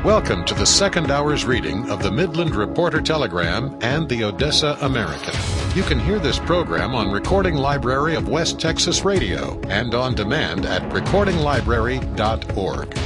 Welcome to the second hour's reading of the Midland Reporter Telegram and the Odessa American. You can hear this program on Recording Library of West Texas Radio and on demand at recordinglibrary.org.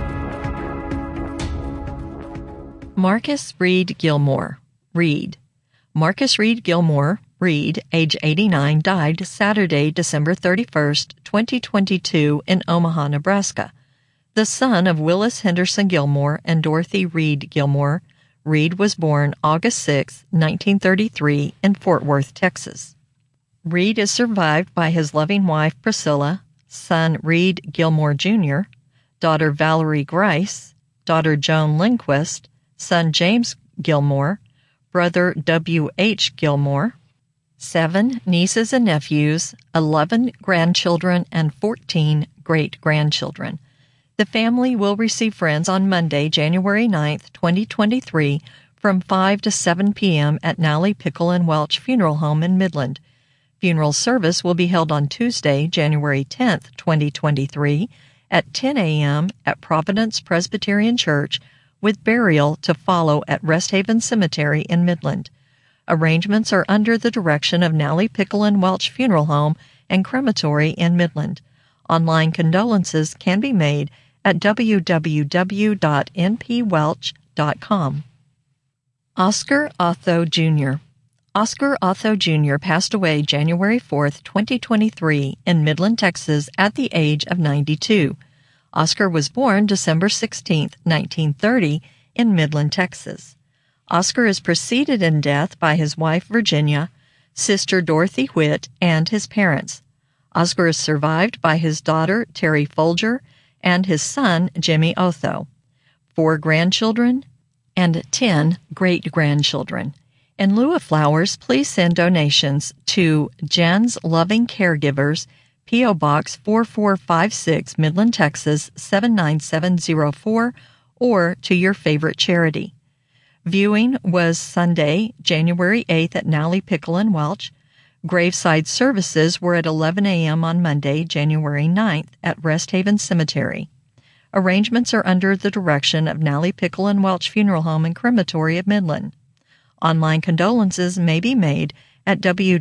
Marcus Reed Gilmore, Reed. Marcus Reed Gilmore, Reed, age 89, died Saturday, December 31st, 2022 in Omaha, Nebraska. The son of Willis Henderson Gilmore and Dorothy Reed Gilmore, Reed was born August 6, 1933 in Fort Worth, Texas. Reed is survived by his loving wife Priscilla, son Reed Gilmore Jr., daughter Valerie Grice, daughter Joan Lindquist, son James Gilmore, brother W.H. Gilmore, 7 nieces and nephews, 11 grandchildren, and 14 great-grandchildren. The family will receive friends on Monday, January 9th, 2023, from 5 to 7 p.m. at Nally Pickle and Welch Funeral Home in Midland. Funeral service will be held on Tuesday, January 10th, 2023, at 10 a.m. at Providence Presbyterian Church, with burial to follow at Rest Haven Cemetery in Midland. Arrangements are under the direction of Nally Pickle and Welch Funeral Home and Crematory in Midland. Online condolences can be made at www.npwelch.com. Oscar Otho Jr. Oscar Otho Jr. passed away January 4, 2023 in Midland, Texas at the age of 92. Oscar was born December 16, 1930 in Midland, Texas. Oscar is preceded in death by his wife Virginia, sister Dorothy Whitt, and his parents. Oscar is survived by his daughter Terry Folger and his son Jimmy Otho, 4 grandchildren, and 10 great-grandchildren. In lieu of flowers, please send donations to Jen's Loving Caregivers, P.O. Box 4456, Midland, Texas 79704, or to your favorite charity. Viewing was Sunday, January 8th at Nally Pickle and Welch. Graveside services were at 11 a.m. on Monday, January 9th at Rest Haven Cemetery. Arrangements are under the direction of Nally Pickle and Welch Funeral Home and Crematory of Midland. Online condolences may be made at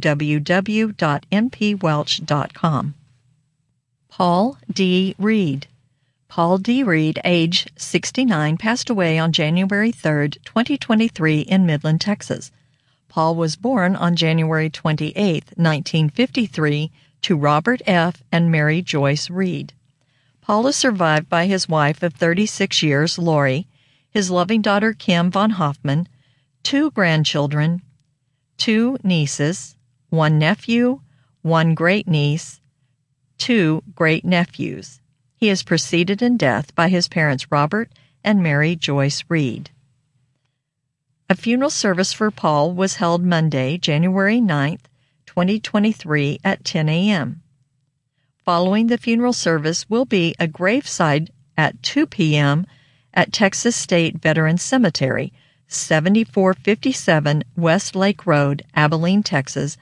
www.npwelch.com. Paul D. Reed. Paul D. Reed, age 69, passed away on January 3, 2023 in Midland, Texas. Paul was born on January 28, 1953, to Robert F. and Mary Joyce Reed. Paul is survived by his wife of 36 years, Lori, his loving daughter Kim von Hoffman, 2 grandchildren, 2 nieces, 1 nephew, 1 great-niece, 2 great-nephews. He is preceded in death by his parents Robert and Mary Joyce Reed. A funeral service for Paul was held Monday, January 9th, 2023 at 10 a.m. Following the funeral service will be a graveside at 2 p.m. at Texas State Veterans Cemetery, 7457 West Lake Road, Abilene, Texas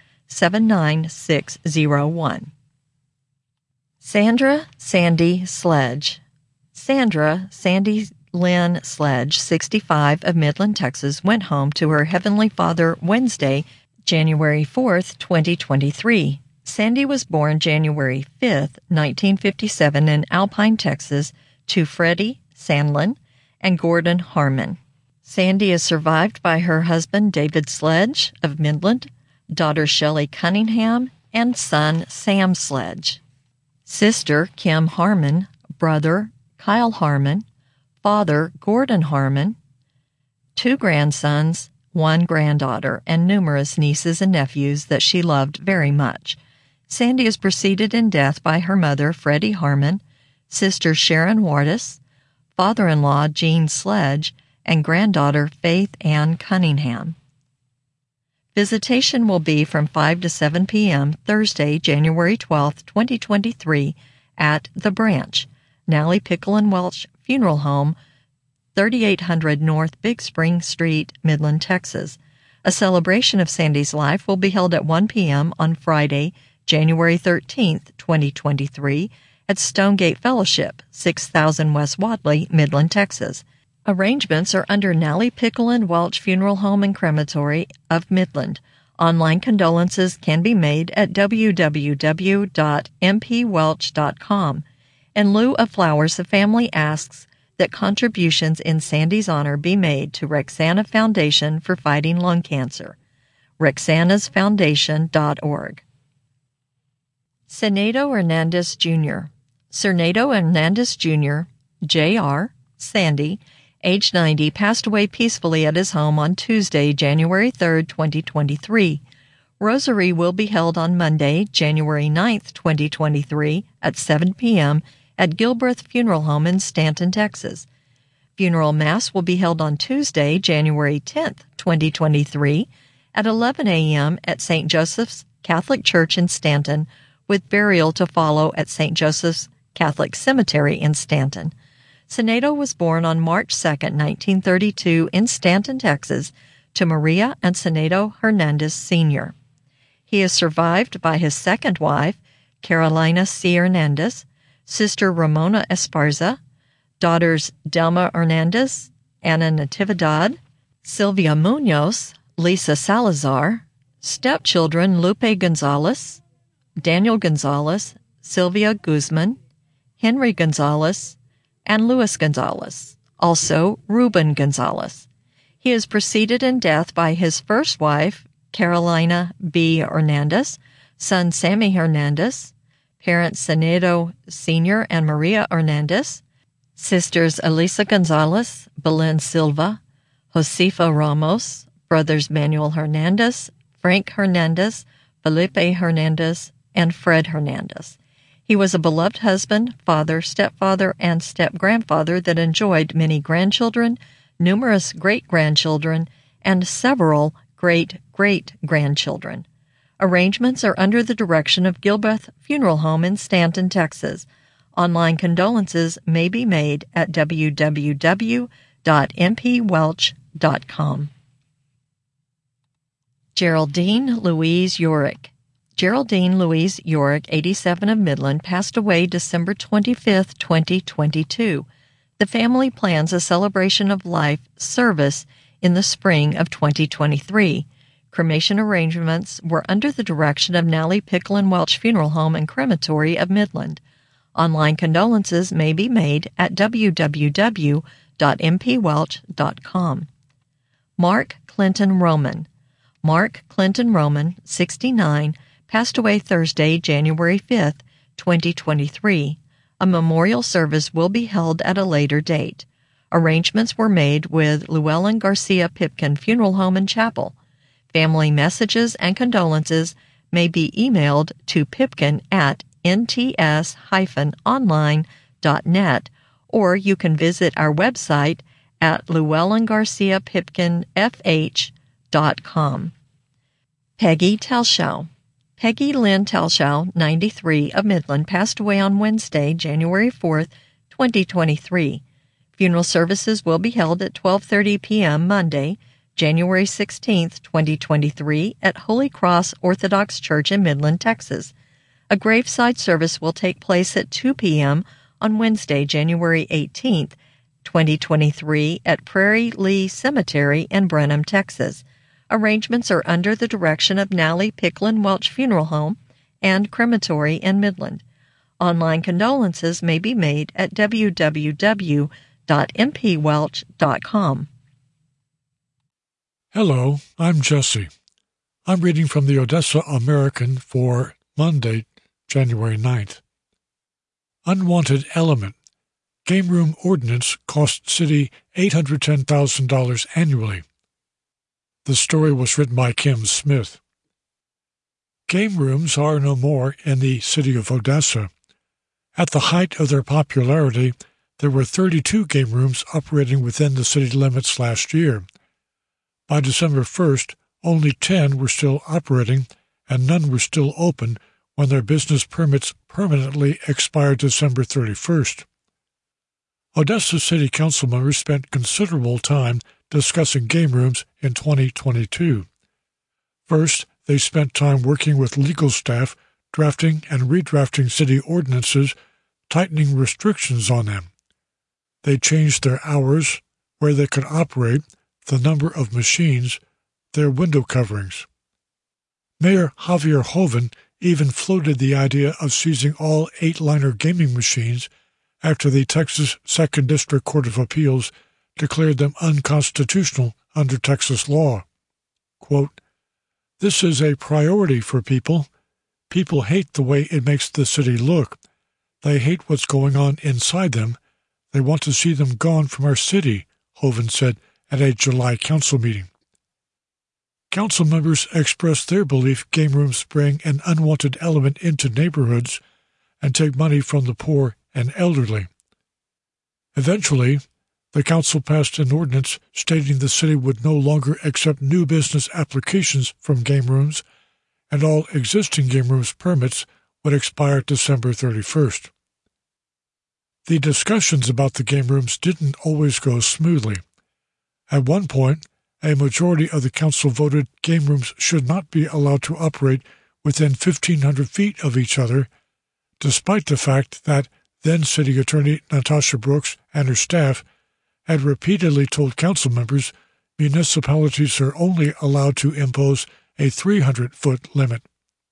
79601. Sandra Sandy Sledge. Sandra Sandy Lynn Sledge, 65, of Midland, Texas, went home to her Heavenly Father Wednesday, January 4th, 2023. Sandy was born January 5th, 1957 in Alpine, Texas, to Freddie Sandlin and Gordon Harmon. Sandy is survived by her husband David Sledge of Midland, daughter Shelley Cunningham, and son Sam Sledge. Sister Kim Harmon, brother Kyle Harmon, father Gordon Harmon, 2 grandsons, 1 granddaughter, and numerous nieces and nephews that she loved very much. Sandy is preceded in death by her mother, Freddie Harmon, sister Sharon Wardis, father-in-law Gene Sledge, and granddaughter Faith Ann Cunningham. Visitation will be from 5 to 7 p.m. Thursday, January 12, 2023, at The Branch, Nally Pickle and Welch Funeral Home, 3800 North Big Spring Street, Midland, Texas. A celebration of Sandy's life will be held at 1 p.m. on Friday, January 13, 2023, at Stonegate Fellowship, 6000 West Wadley, Midland, Texas. Arrangements are under Nally Pickle and Welch Funeral Home and Crematory of Midland. Online condolences can be made at www.mpwelch.com. In lieu of flowers, the family asks that contributions in Sandy's honor be made to Rexana Foundation for Fighting Lung Cancer. rexanasfoundation.org. Cernado Hernandez Jr. Cernado Hernandez Jr., Jr., Sandy, age 90, passed away peacefully at his home on Tuesday, January 3, 2023. Rosary will be held on Monday, January 9, 2023, at 7 p.m. at Gilbreth Funeral Home in Stanton, Texas. Funeral Mass will be held on Tuesday, January 10, 2023, at 11 a.m. at St. Joseph's Catholic Church in Stanton, with burial to follow at St. Joseph's Catholic Cemetery in Stanton. Cernado was born on March 2, 1932, in Stanton, Texas, to Maria and Cernado Hernandez Sr. He is survived by his second wife, Carolina C. Hernandez, sister Ramona Esparza, daughters Delma Hernandez, Ana Natividad, Sylvia Munoz, Lisa Salazar, stepchildren Lupe Gonzalez, Daniel Gonzalez, Sylvia Guzman, Henry Gonzalez, and Luis Gonzalez, also Ruben Gonzalez. He is preceded in death by his first wife, Carolina B. Hernandez, son Sammy Hernandez, parents Cernado Sr. and Maria Hernandez, sisters Elisa Gonzalez, Belen Silva, Josefa Ramos, brothers Manuel Hernandez, Frank Hernandez, Felipe Hernandez, and Fred Hernandez. He was a beloved husband, father, stepfather, and step-grandfather that enjoyed many grandchildren, numerous great-grandchildren, and several great-great-grandchildren. Arrangements are under the direction of Gilbreth Funeral Home in Stanton, Texas. Online condolences may be made at www.mpwelch.com. Geraldine Louise Yorick. Geraldine Louise Yorick, 87 of Midland, passed away December 25, 2022. The family plans a celebration of life service in the spring of 2023. Cremation arrangements were under the direction of Nally Pickle and Welch Funeral Home and Crematory of Midland. Online condolences may be made at www.mpwelch.com. Mark Clinton Roman. Mark Clinton Roman, 69, passed away Thursday, January 5, 2023. A memorial service will be held at a later date. Arrangements were made with Llewellyn Garcia Pipkin Funeral Home and Chapel. Family messages and condolences may be emailed to Pipkin at nts-online.net, or you can visit our website at llewellyngarciapipkinfh.com. Peggy Telschow. Peggy Lynn Telschow, 93, of Midland, passed away on Wednesday, January 4, 2023. Funeral services will be held at 12:30 p.m. Monday, January 16, 2023, at Holy Cross Orthodox Church in Midland, Texas. A graveside service will take place at 2 p.m. on Wednesday, January 18, 2023, at Prairie Lee Cemetery in Brenham, Texas. Arrangements are under the direction of Nally Pickle and Welch Funeral Home and Crematory in Midland. Online condolences may be made at www.mpwelch.com. Hello, I'm Jesse. I'm reading from the Odessa American for Monday, January 9th. Unwanted element. Game room ordinance cost city $810,000 annually. The story was written by Kim Smith. Game rooms are no more in the city of Odessa. At the height of their popularity, there were 32 game rooms operating within the city limits last year. By December 1st, only 10 were still operating, and none were still open when their business permits permanently expired December 31st. Odessa City Council members spent considerable time discussing game rooms in 2022. First, they spent time working with legal staff, drafting and redrafting city ordinances, tightening restrictions on them. They changed their hours, where they could operate, the number of machines, their window coverings. Mayor Javier Joven even floated the idea of seizing all 8-liner gaming machines after the Texas 2nd District Court of Appeals declared them unconstitutional under Texas law. Quote, "This is a priority for people. People hate the way it makes the city look. They hate what's going on inside them. They want to see them gone from our city," Joven said at a July council meeting. Council members expressed their belief game rooms bring an unwanted element into neighborhoods and take money from the poor and elderly. Eventually, the council passed an ordinance stating the city would no longer accept new business applications from game rooms, and all existing game rooms permits would expire December 31st. The discussions about the game rooms didn't always go smoothly. At one point, a majority of the council voted game rooms should not be allowed to operate within 1,500 feet of each other, despite the fact that then City Attorney Natasha Brooks and her staff had repeatedly told council members municipalities are only allowed to impose a 300-foot limit.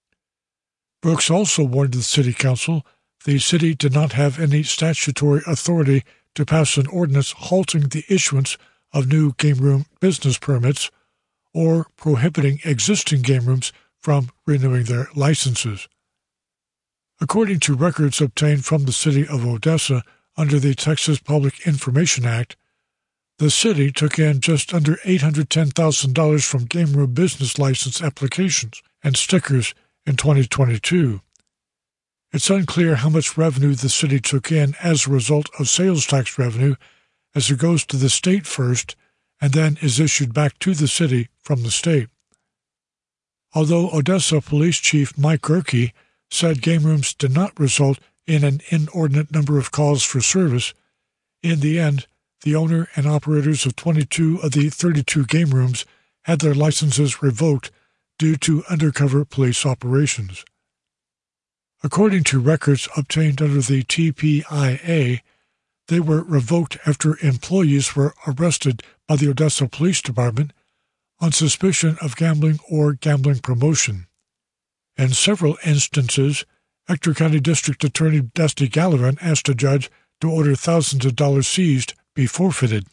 Brooks also warned the city council the city did not have any statutory authority to pass an ordinance halting the issuance of new game room business permits or prohibiting existing game rooms from renewing their licenses. According to records obtained from the city of Odessa under the Texas Public Information Act, the city took in just under $810,000 from game room business license applications and stickers in 2022. It's unclear how much revenue the city took in as a result of sales tax revenue, as it goes to the state first and then is issued back to the city from the state. Although Odessa Police Chief Mike Gerke said game rooms did not result in an inordinate number of calls for service, in the end, the owner and operators of 22 of the 32 game rooms had their licenses revoked due to undercover police operations. According to records obtained under the TPIA, they were revoked after employees were arrested by the Odessa Police Department on suspicion of gambling or gambling promotion. In several instances, Ector County District Attorney Dusty Gallivan asked a judge to order thousands of dollars seized be forfeited.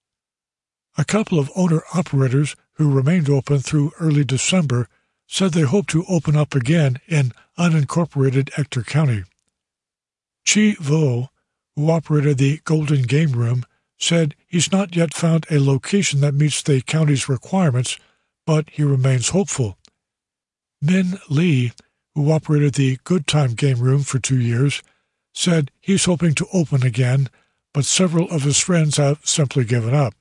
A couple of owner-operators who remained open through early December said they hope to open up again in unincorporated Ector County. Chi Vo, who operated the Golden Game Room, said he's not yet found a location that meets the county's requirements, but he remains hopeful. Min Lee, who operated the Good Time Game Room for 2 years, said he's hoping to open again, but several of his friends have simply given up.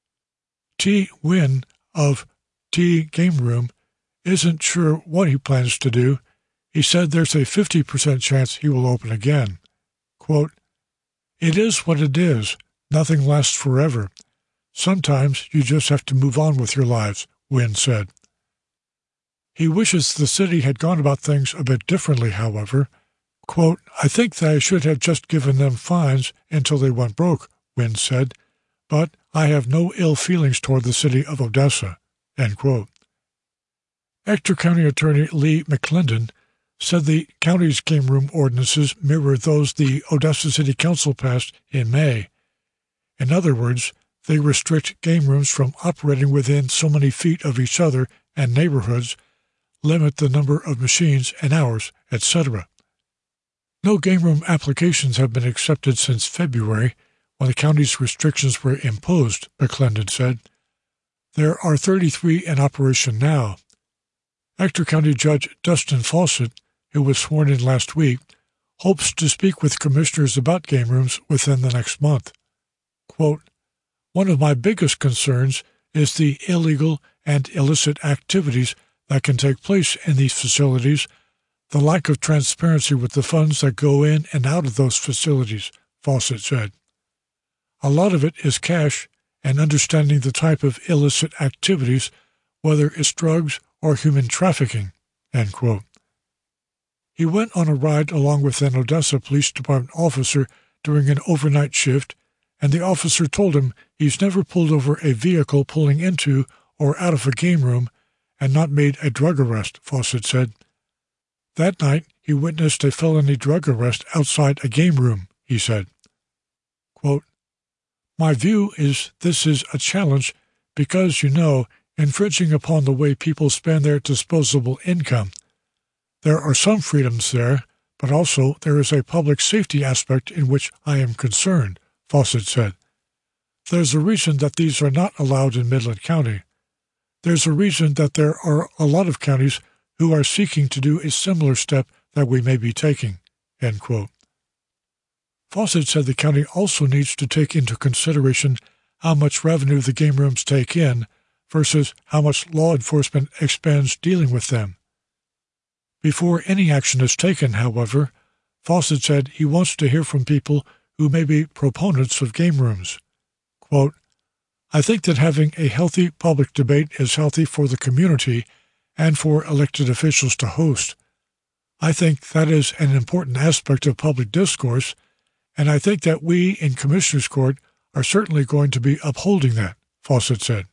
T. Wynn of T. Game Room isn't sure what he plans to do. He said there's a 50% chance he will open again. Quote, "It is what it is. Nothing lasts forever. Sometimes you just have to move on with your lives," Wynn said. He wishes the city had gone about things a bit differently, however. Quote, "I think that I should have just given them fines until they went broke," Wynn said, "but I have no ill feelings toward the city of Odessa." End quote. Ector County Attorney Lee McClendon said the county's game room ordinances mirror those the Odessa City Council passed in May. In other words, they restrict game rooms from operating within so many feet of each other and neighborhoods, limit the number of machines and hours, etc. No game room applications have been accepted since February, when the county's restrictions were imposed, McClendon said. There are 33 in operation now. Ector County Judge Dustin Fawcett, who was sworn in last week, hopes to speak with commissioners about game rooms within the next month. Quote, "One of my biggest concerns is the illegal and illicit activities that can take place in these facilities, the lack of transparency with the funds that go in and out of those facilities," Fawcett said. "A lot of it is cash and understanding the type of illicit activities, whether it's drugs or human trafficking." End quote. He went on a ride along with an Odessa Police Department officer during an overnight shift and the officer told him he's never pulled over a vehicle pulling into or out of a game room and not made a drug arrest, Fawcett said. That night, he witnessed a felony drug arrest outside a game room, he said. Quote, "My view is this is a challenge because, infringing upon the way people spend their disposable income. There are some freedoms there, but also there is a public safety aspect in which I am concerned," Fawcett said. "There's a reason that these are not allowed in Midland County. There's a reason that there are a lot of counties who are seeking to do a similar step that we may be taking," end quote. Fawcett said the county also needs to take into consideration how much revenue the game rooms take in versus how much law enforcement expends dealing with them. Before any action is taken, however, Fawcett said he wants to hear from people who may be proponents of game rooms. Quote, "I think that having a healthy public debate is healthy for the community and for elected officials to host. I think that is an important aspect of public discourse, and I think that we in Commissioners Court are certainly going to be upholding that," Fawcett said.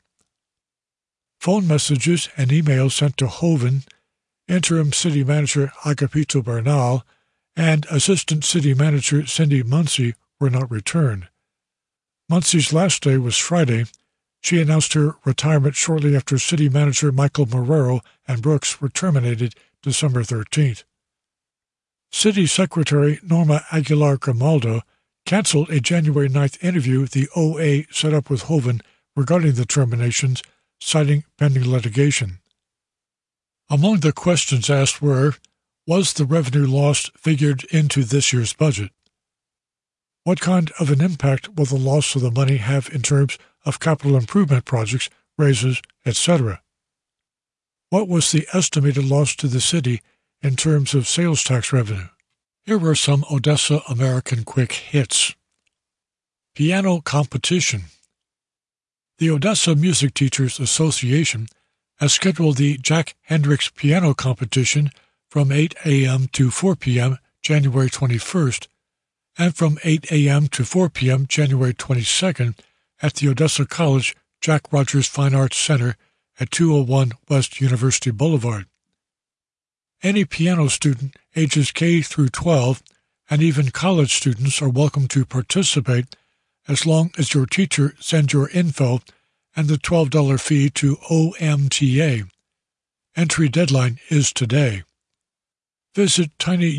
Phone messages and emails sent to Hoven, Interim City Manager Agapito Bernal, and Assistant City Manager Cindy Muncy were not returned. Muncy's last day was Friday. She announced her retirement shortly after City Manager Michael Marrero and Brooks were terminated December 13th. City Secretary Norma Aguilar Grimaldo canceled a January 9th interview the OA set up with Hoven regarding the terminations, citing pending litigation. Among the questions asked were, was the revenue lost figured into this year's budget? What kind of an impact will the loss of the money have in terms of capital improvement projects, raises, etc.? What was the estimated loss to the city in terms of sales tax revenue? Here are some Odessa American quick hits. Piano competition. The Odessa Music Teachers Association has scheduled the Jack Hendricks Piano Competition from 8 a.m. to 4 p.m. January 21st and from 8 a.m. to 4 p.m. January 22nd at the Odessa College Jack Rogers Fine Arts Center at 201 West University Boulevard. Any piano student ages K through 12 and even college students are welcome to participate as long as your teacher sends your info and the $12 fee to OMTA. Entry deadline is today. Visit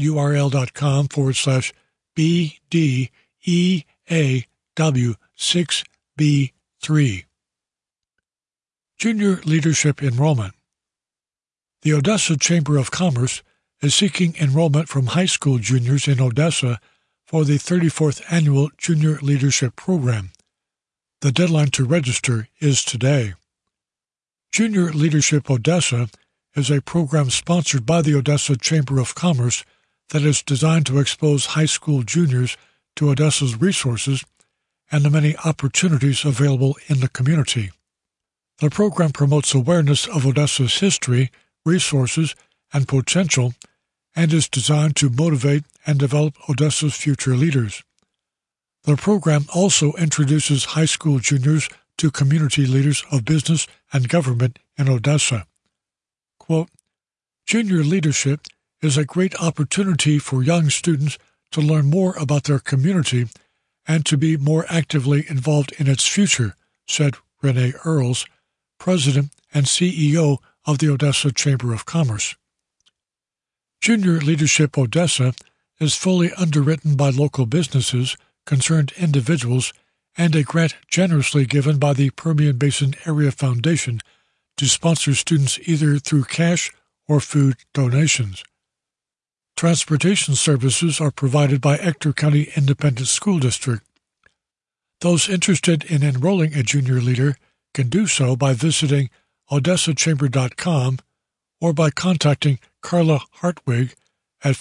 tinyurl.com/BDEAW6B3. Junior Leadership Enrollment. The Odessa Chamber of Commerce is seeking enrollment from high school juniors in Odessa for the 34th Annual Junior Leadership Program. The deadline to register is today. Junior Leadership Odessa is a program sponsored by the Odessa Chamber of Commerce that is designed to expose high school juniors to Odessa's resources and the many opportunities available in the community. The program promotes awareness of Odessa's history, resources, and potential, and is designed to motivate and develop Odessa's future leaders. The program also introduces high school juniors to community leaders of business and government in Odessa. Quote, "Junior leadership is a great opportunity for young students to learn more about their community and to be more actively involved in its future," said Renee Earls, President and CEO of the Odessa Chamber of Commerce. Junior Leadership Odessa is fully underwritten by local businesses, concerned individuals, and a grant generously given by the Permian Basin Area Foundation to sponsor students either through cash or food donations. Transportation services are provided by Ector County Independent School District. Those interested in enrolling a junior leader can do so by visiting odessachamber.com or by contacting Carla Hartwig at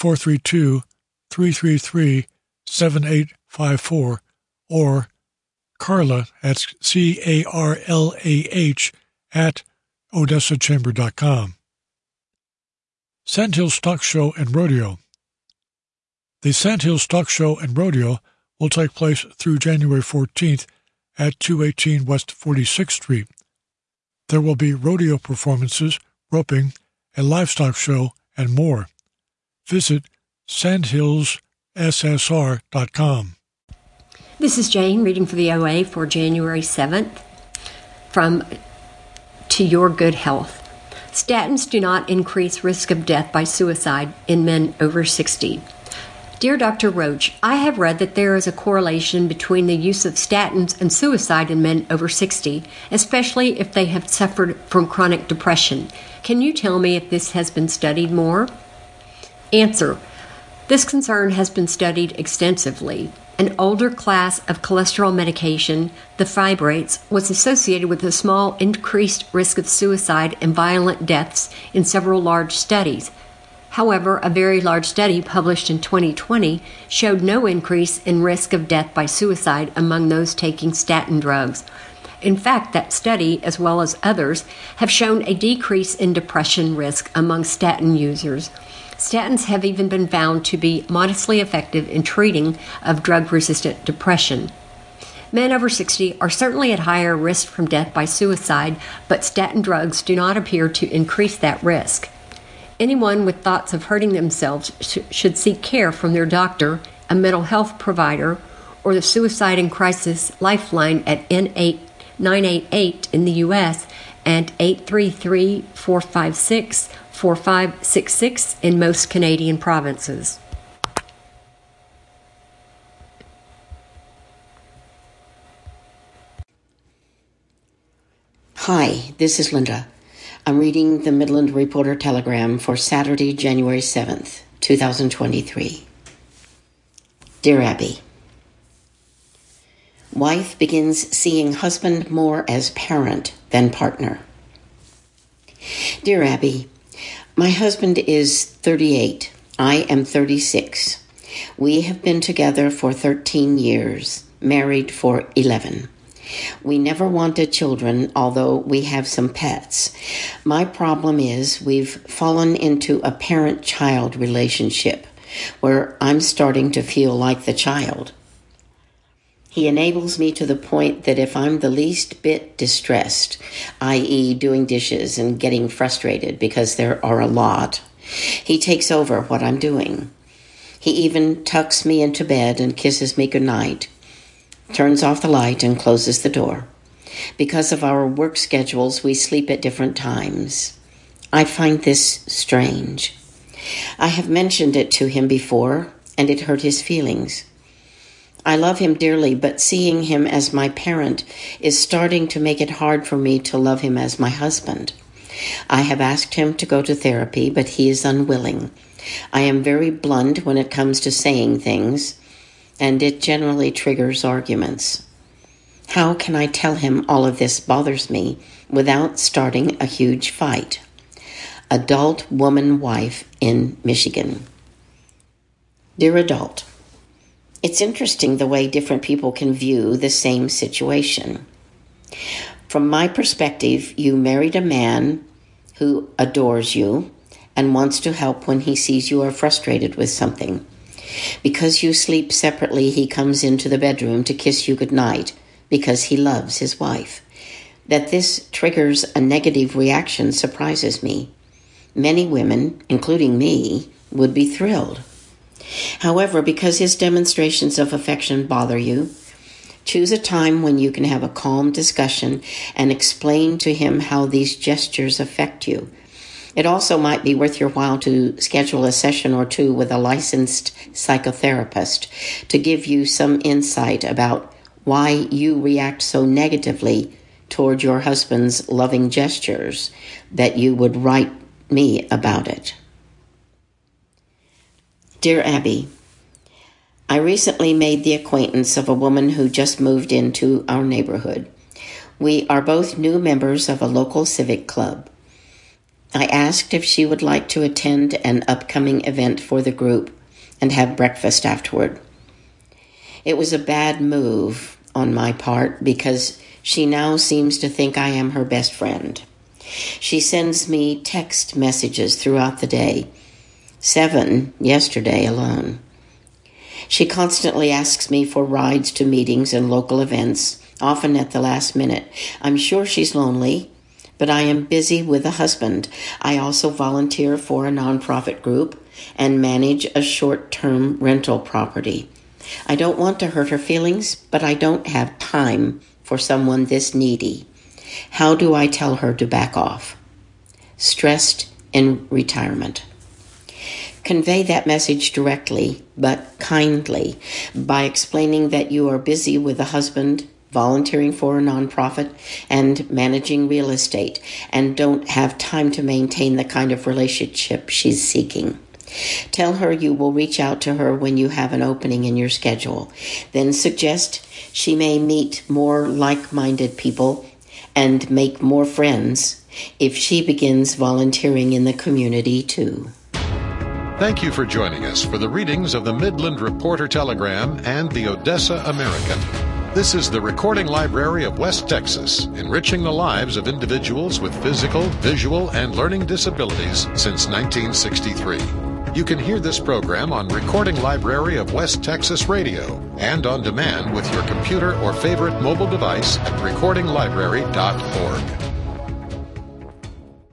432-333-7854 or Carla at CARLAH at odessachamber.com. Sandhill Stock Show and Rodeo. The Sandhill Stock Show and Rodeo will take place through January 14th at 218 West 46th Street. There will be rodeo performances, roping, a livestock show, and more. Visit sandhillsssr.com. This is Jane reading for the OA for January 7th from To Your Good Health. Statins do not increase risk of death by suicide in men over 60. Dear Dr. Roach, I have read that there is a correlation between the use of statins and suicide in men over 60, especially if they have suffered from chronic depression. Can you tell me if this has been studied more? Answer. This concern has been studied extensively. An older class of cholesterol medication, the fibrates, was associated with a small increased risk of suicide and violent deaths in several large studies. However, a very large study published in 2020 showed no increase in risk of death by suicide among those taking statin drugs. In fact, that study, as well as others, have shown a decrease in depression risk among statin users. Statins have even been found to be modestly effective in treating of drug-resistant depression. Men over 60 are certainly at higher risk from death by suicide, but statin drugs do not appear to increase that risk. Anyone with thoughts of hurting themselves should seek care from their doctor, a mental health provider, or the Suicide and Crisis Lifeline at N988 in the U.S. and 833-456-4566 in most Canadian provinces. Hi, this is Linda. I'm reading the Midland Reporter Telegram for Saturday, January 7th, 2023. Dear Abby, wife begins seeing husband more as parent than partner. Dear Abby, my husband is 38. I am 36. We have been together for 13 years, married for 11. We never wanted children, although we have some pets. My problem is we've fallen into a parent-child relationship where I'm starting to feel like the child. He enables me to the point that if I'm the least bit distressed, i.e. doing dishes and getting frustrated because there are a lot, he takes over what I'm doing. He even tucks me into bed and kisses me goodnight, turns off the light and closes the door. Because of our work schedules, we sleep at different times. I find this strange. I have mentioned it to him before, and it hurt his feelings. I love him dearly, but seeing him as my parent is starting to make it hard for me to love him as my husband. I have asked him to go to therapy, but he is unwilling. I am very blunt when it comes to saying things, and it generally triggers arguments. How can I tell him all of this bothers me without starting a huge fight? Adult woman wife in Michigan. Dear adult, it's interesting the way different people can view the same situation. From my perspective, you married a man who adores you and wants to help when he sees you are frustrated with something. Because you sleep separately, he comes into the bedroom to kiss you goodnight because he loves his wife. That this triggers a negative reaction surprises me. Many women, including me, would be thrilled. However, because his demonstrations of affection bother you, choose a time when you can have a calm discussion and explain to him how these gestures affect you. It also might be worth your while to schedule a session or two with a licensed psychotherapist to give you some insight about why you react so negatively toward your husband's loving gestures that you would write me about it. Dear Abby, I recently made the acquaintance of a woman who just moved into our neighborhood. We are both new members of a local civic club. I asked if she would like to attend an upcoming event for the group and have breakfast afterward. It was a bad move on my part because she now seems to think I am her best friend. She sends me text messages throughout the day, 7 yesterday alone. She constantly asks me for rides to meetings and local events, often at the last minute. I'm sure she's lonely, but I am busy with a husband. I also volunteer for a nonprofit group and manage a short-term rental property. I don't want to hurt her feelings, but I don't have time for someone this needy. How do I tell her to back off? Stressed in retirement. Convey that message directly, but kindly, by explaining that you are busy with a husband, volunteering for a nonprofit, and managing real estate, and don't have time to maintain the kind of relationship she's seeking. Tell her you will reach out to her when you have an opening in your schedule. Then suggest she may meet more like-minded people and make more friends if she begins volunteering in the community too. Thank you for joining us for the readings of the Midland Reporter Telegram and the Odessa American. This is the Recording Library of West Texas, enriching the lives of individuals with physical, visual, and learning disabilities since 1963. You can hear this program on Recording Library of West Texas Radio and on demand with your computer or favorite mobile device at recordinglibrary.org.